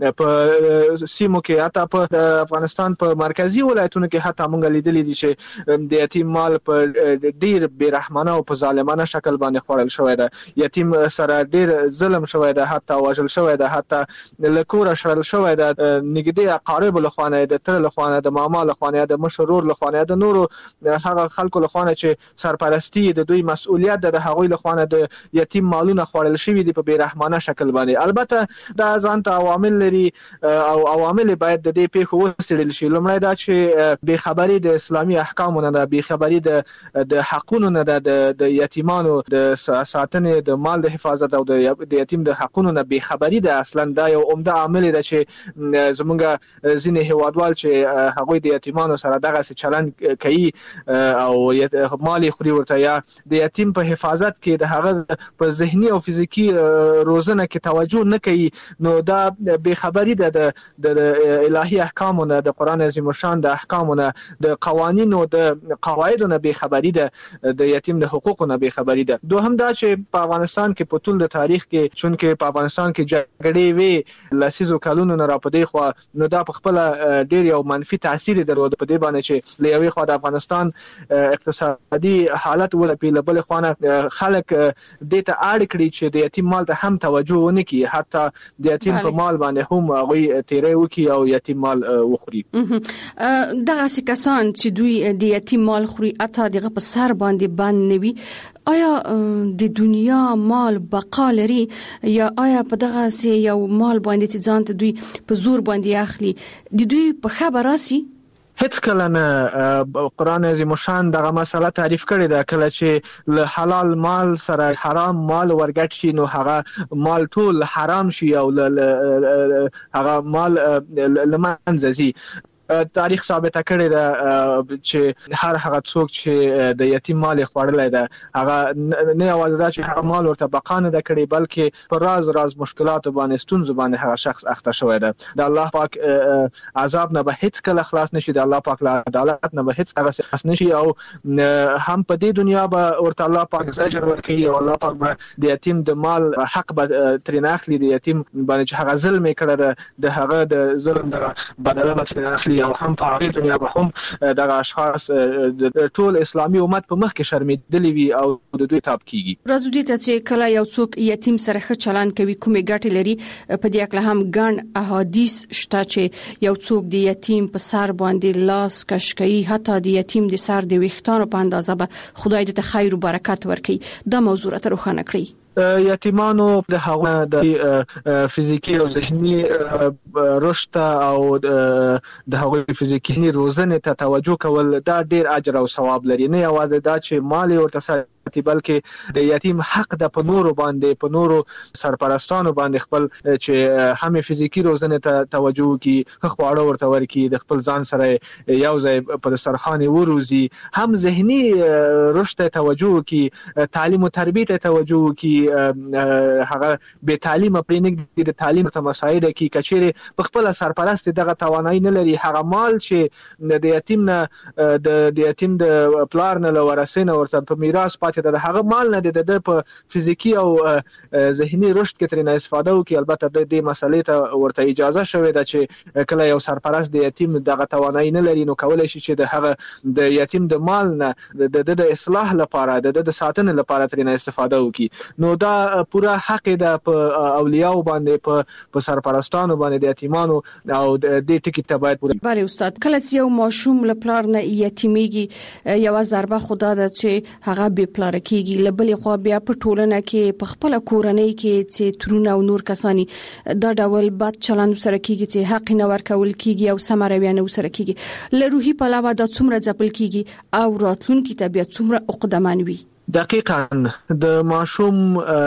په سیمو کې حتی په افغانستان په مرکزی ولایتونو کې حتی موږ لیدلې دي چې د یتیم مال په ډېر بې رحمانه او په ظالمانه شکل باندې خوړل شوی ده، یتیم سره ډېر ظلم شوی ده، حتی وژل شوی ده، حتی لکوره شړل شوی د نږدې اقارب له خوانه د تر له خوانه د ماما له خوانه د مشرور له خوانه د نورو هغه خلکو له خوانه چې سرپرستی د دوی مسؤلیت د هغوی له خوانه د یتیم مالونه خوړل شوی دی په بیرحمانه شکل باندې. البته دا ځان ته عوامل لري او عوامل باید د دې پیښو وڅېړل شي. لومړی دا چې بې خبري د اسلامي احکامو نه ده، بې خبري د د حقونو نه ده، د یتیمانو د ساتنې د مال د حفاظت او د یتیم د حقونو نه بې خبري ده. اصلا دا یو عمده عامل دی چې زمونږ ځینې هیوادوال چې هغوی د یتیمانو سره دغه چلند کوي او مال خوري ورته یا د یتیم په حفاظت کې د هغه په ذهني او فزیکی روزنه کې توجه نه کوي، نو دا بې خبري ده د الهي احکامو نه، د قران عظیم الشان د احکامو نه، د قوانینو د قواعدو نه بې خبري ده، د یتیم د حقوقو نه بې خبري ده. دوهم دا چې په افغانستان کې په ټول د تاریخ کې چونکه په افغانستان کې جګړې وی لسیزو کلونو نه را پدې خو نو دا په خپل ډیر یو منفي تاثیر درلود په دې باندې چې لوي خو د افغانستان اقتصادي حالت ول په لبل خوانه خلک د ته اړ کړی چې د یتیم مال ته هم توجه ونه کړي، حتی د یتیم په مال باندې هم هغه تیرې وکي او یتیم مال وخوري. دغه کسان چې دوی د یتیم مال خوري اته دغه په سر باندې باندې نوي، آیا د دنیا مال بقا لري یا آیا په دغه سي یو مال باندې چې ځان ته دوی په زور باندې اخلي د دوی په خبر راسي؟ هیڅ کله نه قران عظیم الشان دغه مسله تعریف کړی ده. کله چې له حلال مال سره حرام مال ورګټ شي نو هغه مال ټول حرام شي او هغه مال لمنځه ځي. تاریخ ثابت کړی ده چې هر هغه څوک چې د یتیم مال خوړلای ده هغه نه یوازې دا چې هغه مال ورته بقا نه ده کړی بلکې پر راز راز مشکلات باندې ستونزې باندې هغه شخص اخته شوی ده. د الله پاک عذاب نه به هیڅ کله خلاص نشي، د الله پاک له عدالت نه به هیڅ کله خلاص نشي او هم په دې دنیا به ورته الله پاک زجر ورکوي او الله پاک به د یتیم د مال حق به ترې نه اخلي، د یتیم باندې چې هغه ظلم یې کړی ده د هغه د ظلم د بدله به ترې نه اخلي او هم په هغه دنیا به هم دغه اشخاص د ټول اسلامي امت په مخ کې شرمېدلي وي او د دوی تاب کیږي. راځو دې ته چې کله یو څوک یتیم سره ښه چلند کوي کومې ګټې لري، په دې اړه هم ګڼ احادیث شته چې یو څوک د یتیم په سر باندې لاس کش کوي، حتی د یتیم د سر د ویښتانو په اندازه به خدای دې ته خیر او برکت ورکړي. دا موضوع ته روښانه کړئ. یتیمانو د هغه د فزیکی او ذهني رشد او د هغه فزیکی روزنې ته توجه کول دا ډیر اجر او ثواب لري. نه یوازې دا چې مال ورته بلکې د یتیم حق د په نورو باندې په نورو سرپرستانو باندې خپل چې هم فزیکی روزنې ته توجه کوي، خواړه ورته ورکړي، د خپل ځان سره یو ځای په دسترخوان وروزي، هم ذهني رشد ته توجه کوي، تعلیم او تربیت ته توجه کوي، هغه به تعلیم پرېنګ د تعلیم ته مساعده کوي. کچېره په خپل سرپرست دغه توانایي نه لري، هغه مال چې د یتیم نه د یتیم د پلار نه لورسینه ورته په میراث پاتې د هغه مال نه د په فزیکی او ذهني رشد کې ترنه استفاده وکړي. البته د دې مسلې ته ورته اجازه شوې ده چې کله یو سرپرست د یتیم دغه توانایي نه لري نو کولای شي چې د هغه د یتیم د مال نه د د اصلاح لپاره د د ساتنې لپاره ترنه استفاده وکړي. نو دا پوره حق ده په اولیاء باندې په په سرپرستانو باندې د یتیمانو او د دې ټکی ته باید پوره. بله استاد، کله چې یو ماشوم لپاره نه یتیمیږي یو ضربه خدا ده چې هغه به پلار کېږي، لبلې خو بیا په ټولنه کې په خپل کورنۍ کې چې ترونه او نور کسانی دا ډول بد چلند سره کېږي چې حق نه ورکول کېږي او سم رویه نه سره کېږي، له روحي پلوه دا څومره ځپل کېږي او راتلونکي ته بیا څومره عقدمن وي. دقیقاً د ماشوم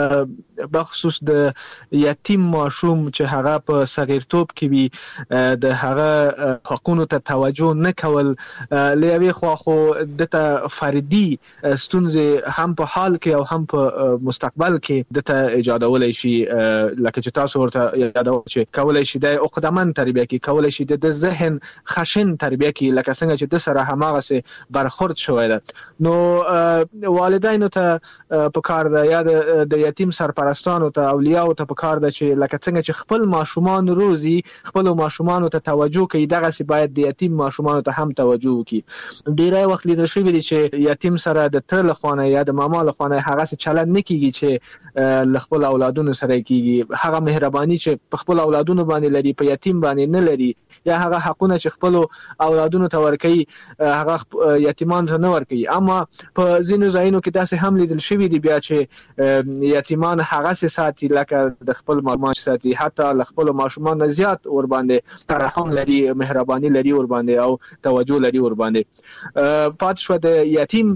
بخصوص د یتیم ماشوم چې هغه په صغیرتوب کې وي د هغه حقوقو ته توجه نه کول، لوي خو خو د ته فردي ستونزې هم په حال کې او هم په مستقبل کې د ته ایجادولای شي. لکه چې تاسو ورته یادول چې کولای شي د عقدمن تربیه کې، کولای شي د ذهن خشن تربیه کې، لکه څنګه چې د سره هماغه سه برخورد شوی ده. نو والدین والدینو ته په کار ده یا د یتیم سرپرستانو ته اولیاء ته په کار ده چې لکه څنګه چې خپل ماشومان روزي خپل ماشومان ته توجه کوي دغه سی باید د یتیم ماشومان ته هم توجه وکړي. ډیری وخت لیدل شوی دی چې یتیم سره د تر لخوانه یا د ماما لخوانه هغه څه چلند نه کیږي چې لخپل اولادونو سره کیږي. هغه مهرباني چې په خپل اولادونو باندې لري په یتیم باندې نه لري یا هغه حقونه چې خپل اولادونو ته ورکوي هغه یتیمان ته نه ورکوي. اما په ځینو ځایونو کې داسې هم لیدل شوی دی بیا چې یتیمان هغه څه ساتي لکه د خپل ماشومان ساتي حتی خپل ماشومان زیات ور باندې ترحم لري مهرباني لري ور باندې او توجه لري ور باندې. پات شو د یتیم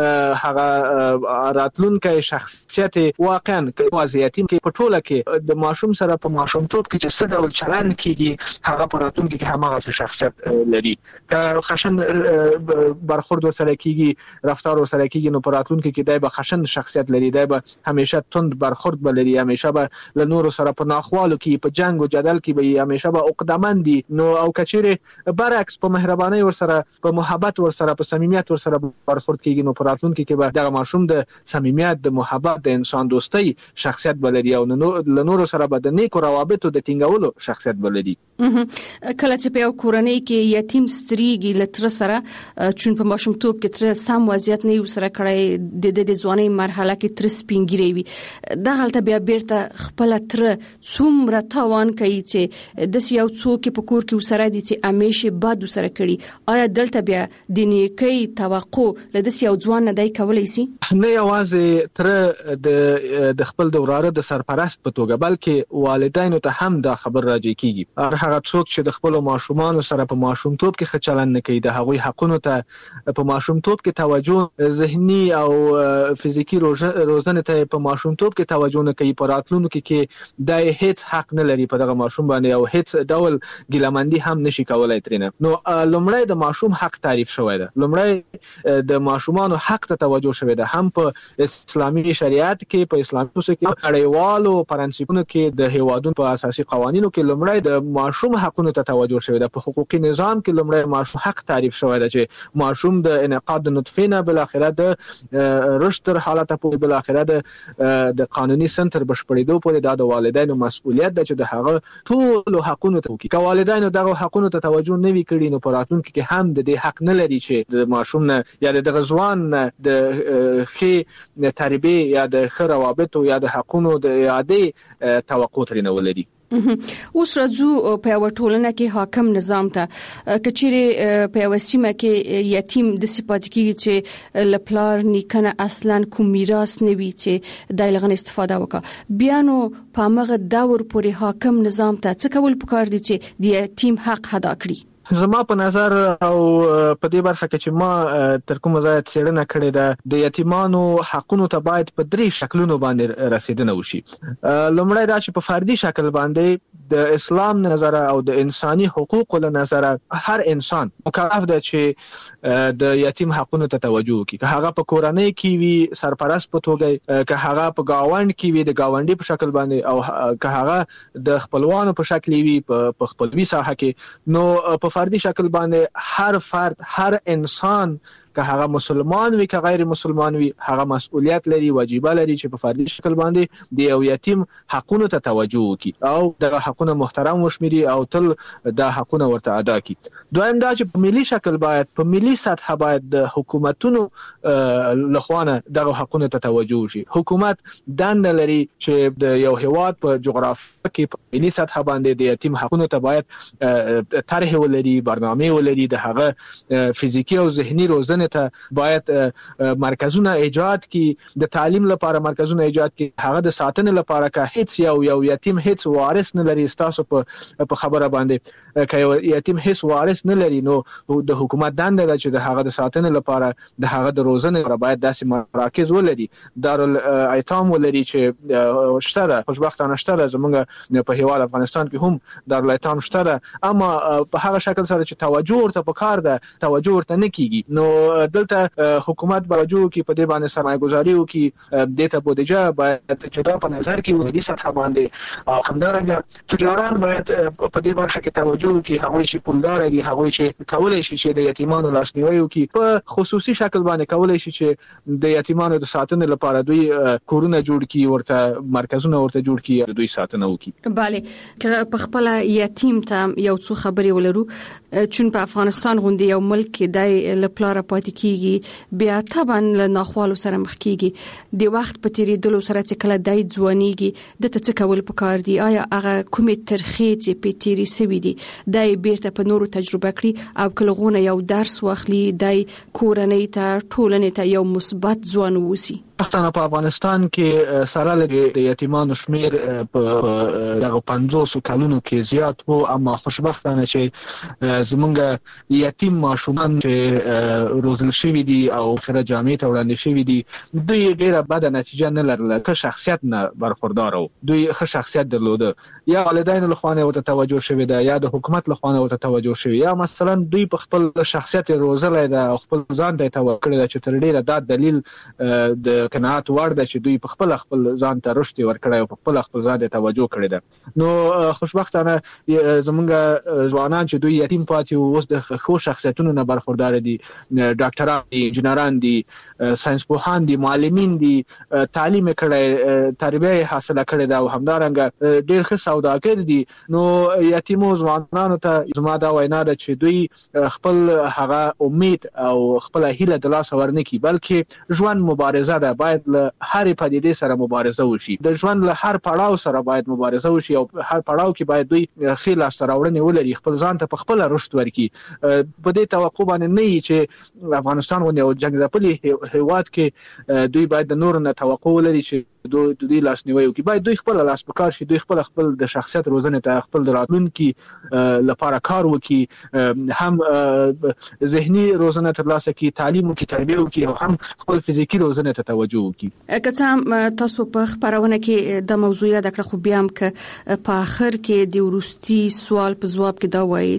هغه راتلونکي شخصیت واقعا واز یتیم کې په ټوله کې د ماشوم سره په ماشومتوب کې چې څه ډول چلند کیږي هغه په راتلونکي کې هماغه شخصیت لري. که خشن برخورد سره کیږي رفتار سره کیږي نو په راتلونکي کې دای به خشن شخصیت لري دای به همیشه تند برخورد بلري همیشه به له نور سره په ناخوالو کې په جنگ او جدل کې به همیشه به عقدمن دي. نو او کچېره برعکس په مهرباني ور سره په محبت ور سره په صمیمیت ور سره برخورد کیږي نو په راتلونکي کې به دغه ماشوم د صمیمیت د محبت د انسان دوستۍ شخصیت بلري او له نور سره به د نیکو روابطو د ټینګولو شخصیت بلري. کله چې په کورنۍ کې یتیم ستريږي لتر سره چون په ماشومتوب کې تر سم وضعیت نه یو سره کړی د د ځواني مرحله کې تر سپینګری وي د غلطه بیا بیرته خپل تر څومره توان کوي چې د یو څوک په کور کې وسره دي چې همیشه باد وسره کړي آیا دلته بیا د نیکی توقع لدې یو ځوان نه دی کولای شي نه یوازې تر د د خپل د وراره د سرپرست په توګه بلکې والدینو ته هم دا خبر راځي کیږي هغه څوک چې د خپل ماشومان سره په ماشومتوب کې خچلن نه کوي د هغوی حقونو ته په ماشومتوب کې توجه ذهني او فزیکی روزنه ته په ماشومتوب کې توجه نه کوي په راتلونکو کې د هیڅ حق نه لري په دغه ماشوم باندې او هیڅ ډول ګیلمندي هم نشي کولای ترنه. نو لومړی د ماشوم حق تعریف شوی دی لومړی د ماشومانو حق ته توجه شوی دی هم په اسلامي شریعت کې په اسلامي اصول کې اړیوالو پرنسپونو کې د هیوادونو په اساسي قوانینو کې لومړی د ماشوم حقونو ته توجه شوی دی په حقوقي نظام کې لومړی ماشوم حق تعریف شوی دی چې ماشوم د انعقاد د نطفه نه بل اخره د رشد تر حالت په بل اخره د قانوني سنتر بشپړېدو پورې د والدینو مسؤلیت ده چې د هغه ټول حقونو ته کوي. که والدینو دغه حقونو ته توجه نه وی کړي نو په راتلونکي کې هم د دې حق نه لري چې د ماشوم نه یا د غزوان د خې تربیه یا د خره روابط یا د حقونو د اعاده توقع ترنه ولري. اوس راځو په یو ټولنه کې حاکم نظام ته کچېره په یو سیمه کې یتیم د صفات کې چې لپلار نیکنه اصلا کوم میراث نه وی چې د لغن استفاده وکړه بیا نو په مغه داور پورې حاکم نظام ته څه کول پکار دي چې د یتیم حق ادا کړي. زما په نظر او په دې برخه کې چې ما تر کومه ځای څېړنه کړې ده د یتیمانو حقونو ته باید په درې شکلونو باندې رسیدنه وشي. لومړی دا چې په فردي شکل باندې د اسلام نظر او د انساني حقوقو له نظر هر انسان مکلف ده چې د یتیم حقونو ته توجه وکړي که هغه په کورنۍ کې وي سرپرست په توګه که هغه په گاوند کې وي د گاونډي په شکل باندې او که هغه د خپلوانو په شکل وي په خپلوي ساحه کې نو په فردي شکل باندې هر فرد هر انسان که هغه مسلمان وي که غیر مسلمان وي هغه مسؤلیت لري واجبہ لري چې په فردي شکل باندې د یو یتیم حقونو ته توجه وکړي او دغه حقونه محترم وشمېري او تل د حقونه ورته ادا کړي. دویم دا چې په ملي شکل باید په ملي سطح باید د حکومتونو لخوانه دغه حقونه ته توجه وشي. حکومت دنده لري چې د یو هیواد په جغرافیه کې په ملي سطح باندې د یتیم حقونو ته باید طرح ولري برنامه ولري د هغه فزیکی او ذهني روزنه ته باید مرکزونه ایجاد کی د تعلیم لپاره مرکزونه ایجاد کی هغه د ساتنې لپاره که هیڅ یو یو یتیم هیڅ وارث نه لري تاسو په په خبره باندې که یتیم هیڅ وارث نه لري نو د حکومت دنده ده چې د هغه د ساتنې لپاره د هغه د روزنې لپاره باید داسې مراکز ولري دارالایتام ولري چې شته ده خوشبختانه شته ده زمونږ په هیواد افغانستان کې هم دارالایتام شته ده اما په هغه شکل سره چې توجه ورته پکار ده توجه ورته نه کیږي نو دلته حکومت باجو کې په دې باندې سرمایه‌ګذاري وکړي، د ته بودیجه باید جدا په نظر کې ولري سطح باندې، او همدارنګه تجاران باید په دې برخه کې توجه وکړي، هغوی چې پولدار دي هغوی چې کولای شي چې د یتیمانو لاسنیوي وکړي، په خصوصي شکل باندې کولای شي چې د یتیمانو د ساتنې لپاره دوی کورونه جوړ کړي، ورته مرکزونه ورته جوړ کړي، دوی ساتنه وکړي. bale که په خپل یتیم ته یو څو خبرې ولرو، چون په افغانستان غوندي یو ملک کې د لپاره پاتې کیږي، بیا طبعا له ناخوالو سره مخ کیږي، د وخت په تیریدلو سره چې کله دای ځوانيږي د ته څه کول پکار دي؟ آیا هغه کومې ترخې چې په تیری سوي دي دای بیرته په نورو تجربه کړي او کلهونه یو درس واخلي، دای کورنۍ ته ټولنې ته یو مثبت ځوان ووسی؟ پښتانه په افغانستان کې سره لري د یتیمانو شمیر په دغه پنځوس کلونو کې زیات وو، اما خوشبختانه چې زمونږ یتیم ماشومان چې روزل شوی دي او خره جامع ته وړاندې شوی دي، دوی ډیره بده نتیجه نه لرله، که شخصیت نه برخوردار وو، دوی ښه شخصیت درلوده، یا والدین له خوا نه ورته توجه شوی ده، یا د حکومت له خوا نه ورته توجه شوی، یا مثلا دوی په خپل شخصیت روزلای ده او خپل ځان ته توجه کړی ده، چې تر ډیره دا دلیل د قناعت وړ ده چې دوی په خپل خپل ځان ته رشد ورکړی او په خپل خپل ځان ته توجه کړی ده. نو خوشبختانه زمونږ ځوانان چې دوی یتیم پاتې وو، اوس د خو شخصیتونو نه برخوردار دي، ډاکټران دي، انجنیران دي، ساينس پوهان دي، معلمین دي، تعلیم کړی، تربیه حاصله کړې ده، او همدارنګه ډېر ښه سوداګر دي. نو یتیمو ځوانانو ته زما دا وینا ده چې دوی خپل هغه امید او خپل هیله د لاس ورنکي، بلکې ژوند مبارزه ده، باید له هر پدیدې سره مبارزه وشي، د ژوند له هر پړاو سره باید مبارزه وشي، او هر پړاو کې باید دوی خې لاس راوړنې ولري، خپل ځان ته په خپل رشد ورکړي. په دې توقع باندې نه وي چې افغانستان ونه او جنگ ځپلي هیواد کې دوی باید د نور نه توقع ولري چې دوی دوی لاسنیوي وکړي، باید دوی خپل لاس په کار شي، دوی خپل خپل د شخصیت روزنې ته خپل راتلونکي لپاره کار وکړي، هم ذهني روزنه ترلاسه کړي، تعلیم وکړي، تربیه وکړي، او هم خپل فزیکی روزنه ته توجه وکړي. که څه تاسو په خبرونه کې د موضوع یاد کړو، خو بیا هم ک په اخر کې د ورستي سوال په جواب کې دا وایي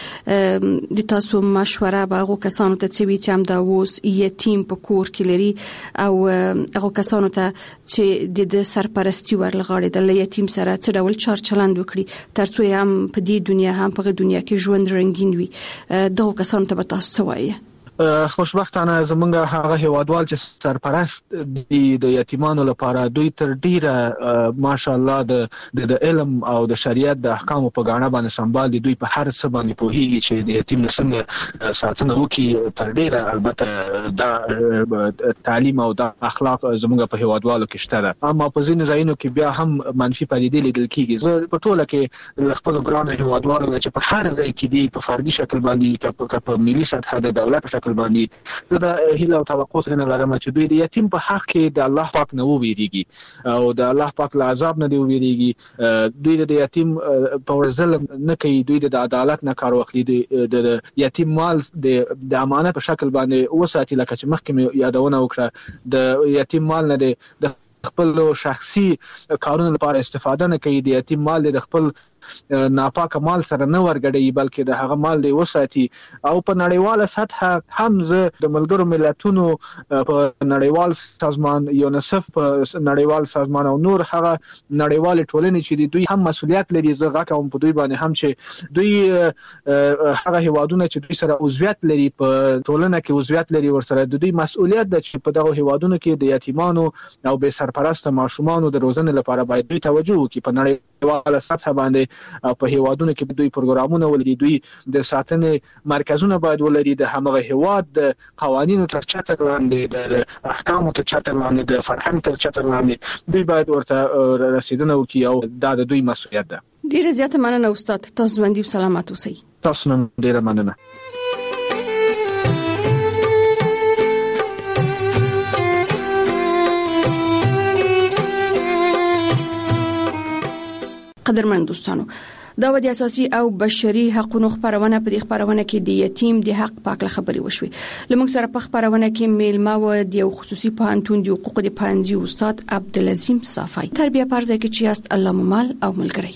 چې د تاسو مشوره به هغه کسانو ته چې هم دا ووس یتیم په کور کې لري، او هغه کسانو ته چې د د سرپرستی ورلغاړي د یتیم سره څه ډول چار چلند وکړي ترڅو هم په دې دنیا هم په دنیا کې ژوند رنگین وي، دا کسانو ته به تاسو څه وایي؟ خوشبختانه زمونږ هغه هیوادوال چې سرپرست دي د یتیمانو لپاره، دوی تر ډیره ماشاءالله د د علم او د شریعت د احکامو په غاڼه باندې سمبال دي، دوی په هر څه باندې پوهیږي چې د یتیم څنګه ساتنه وکړي. تر ډیره البته دا تعلیم او د اخلاق زمونږ په هیوادوالو کې شته ده، اما په ځینو ځایونو کې بیا هم منفي پدیدې لیدل کیږي. زه په ټوله کې خپل ګران هیوادوالو چې په هر ځای کې دي په فردي شکل باندې په ملي سطح د دولت شکل باندې دا هیله او توقع څنګه لرم چې دوی د یتیم په حق کې د الله پاک نه وویریږي او د الله پاک له عذاب نه دی وویریږي، دوی د یتیم په ظلم نه کوي، دوی د عدالت نه کار واخلي، د یتیم مال د امانت په شکل باندې وساتي، لکه چې مخکې یادونه وکړه د یتیم مال نه د خپل شخصي کارونو لپاره استفاده نه کوي، د یتیم مال د خپل ناپاک مال سره نه ورګړي، بلکې د هغه مال دی وساتي. او په نړیواله سطح هم زه د ملګرو ملتونو په نړیوال سازمان یونیسف په نړیوال سازمان او نور هغه نړیوال ټولنې چې دوی هم مسؤلیت لري، زه غواړم کوم په دوی باندې هم چې دوی هغه هیوادونه چې دوی سره عضویت لري په ټولنه کې عضویت لري، ورسره د دوی مسؤلیت ده چې په دغه هیوادونو کې د یتیمانو او بې سرپرسته ماشومانو د روزنې لپاره باید دوی توجه وکړي. په نړیواله سطح باندې په هیوادونو کې دوی پروګرامونه ولري، دوی د ساتنې مرکزونه باید ولري، د همغه هیواد د قوانینو تر چتر لاندې، د احکامو تر چتر لاندې، د فرهنګ تر چتر لاندې دوی باید ورته رسیدنه وکړي، او دا د دوی مسؤلیت ده. ډیره زیاته مننه استاد، تاسو ژوندۍ او سلامت اوسئ. تاسو نن ډیره مننه. قدرمن دوستانو، دا د اساسي او بشري حقوقو خبرونه په دې خبرونه کې د یتیم د حق پاک خبري وشوي. لمونږ سره په خبرونه کې میلمه و د خصوصي پوهنتون د حقوق د پوهنځي استاد عبدالعظیم صافی، تربیه پرځای کې چې است الله ممال او ملګری.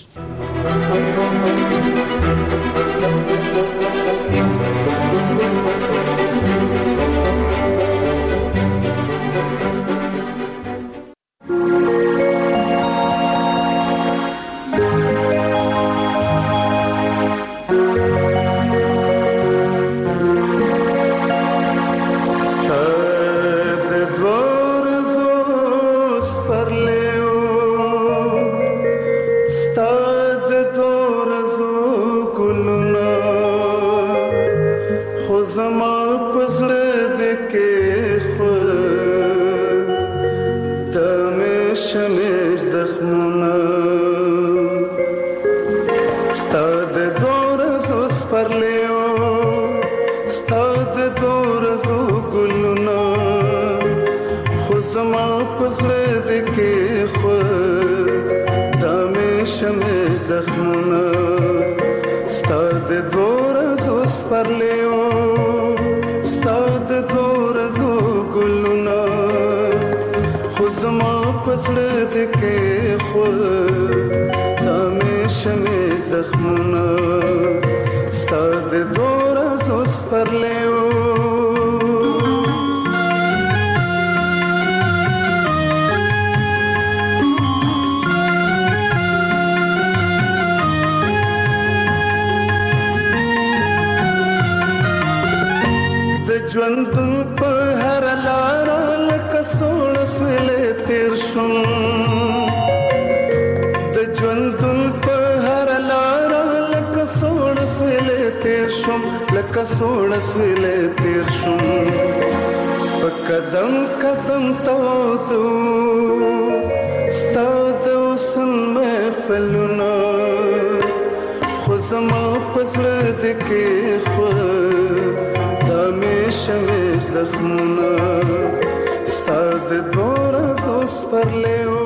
زخمونه ستاد دور زوس پرلیو ستاد دور زو ګلونه خو زما پسله دکې خو دمه شمه زخمونه ستاد دور زوس پرلیو ستاد دور زو ګلونه خو زما پسله دکې خو دمه شمه زخمونه ستاد دور زوس پرلیو ژوندون په هر لار لکه سوړ سویلې تیر شوم د ژوندون په هر لار لکه سوړ سویلې تیر شوم لکه سوړ سویلې تیر شوم په قدم قدم تاودو ستا د حسن محفلونه خو زما په زړه دکې خو شمیر زخمونه ستاد دور زوس پرلیو